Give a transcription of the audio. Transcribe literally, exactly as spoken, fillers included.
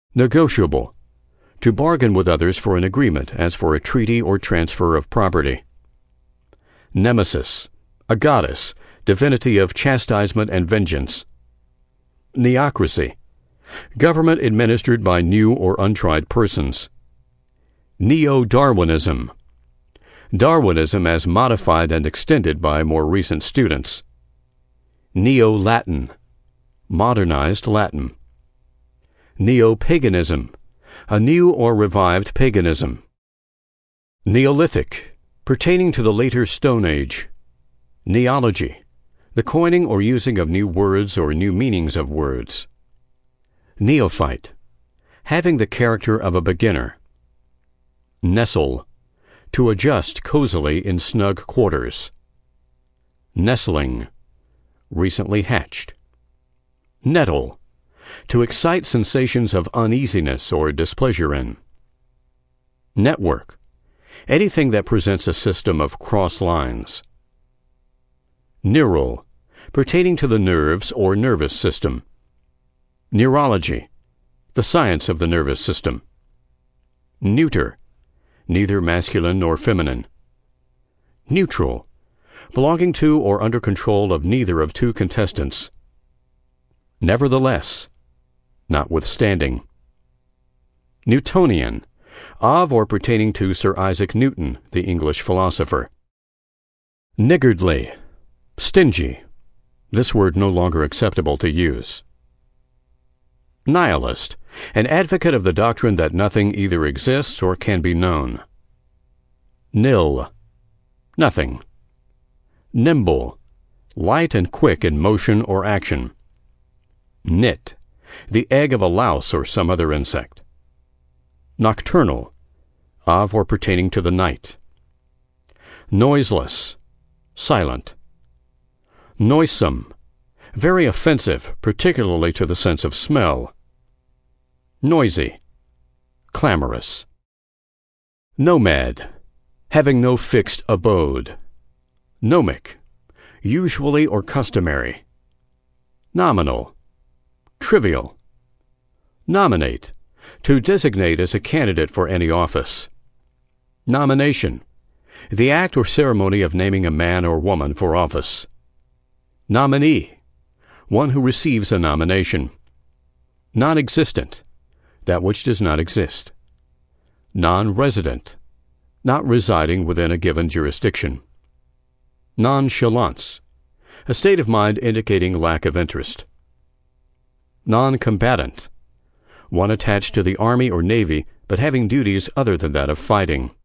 Negotiable. To bargain with others for an agreement, as for a treaty or transfer of property. Nemesis. A goddess, divinity of chastisement and vengeance. Neocracy. Government administered by new or untried persons. Neo-Darwinism. Darwinism as modified and extended by more recent students. Neo-Latin. Modernized Latin. Neo-Paganism. A new or revived paganism. Neolithic. Pertaining to the later Stone Age. Neology. The coining or using of new words or new meanings of words. Neophyte. Having the character of a beginner. Nestle. To adjust cozily in snug quarters. Nestling. Recently hatched. Nettle. To excite sensations of uneasiness or displeasure in. Network. Anything that presents a system of cross lines. Neural. Pertaining to the nerves or nervous system. Neurology. The science of the nervous system. Neuter. Neither masculine nor feminine. Neutral. Belonging to or under control of neither of two contestants. Nevertheless. Notwithstanding. Newtonian. Of or pertaining to Sir Isaac Newton, the English philosopher. Niggardly. Stingy. This word no longer acceptable to use. Nihilist. An advocate of the doctrine that nothing either exists or can be known. Nil. Nothing. Nimble. Light and quick in motion or action. Nit. The egg of a louse or some other insect. Nocturnal. Of or pertaining to the night. Noiseless. Silent. Noisome. Very offensive, particularly to the sense of smell. Noisy. Clamorous. Nomad. Having no fixed abode. Gnomic. Usually or customary. Nominal. Trivial. Nominate. To designate as a candidate for any office. Nomination. The act or ceremony of naming a man or woman for office. Nominee. One who receives a nomination. Non-existent. That which does not exist. Non-resident. Not residing within a given jurisdiction. Nonchalance. A state of mind indicating lack of interest. Non-combatant. One attached to the Army or Navy, but having duties other than that of fighting.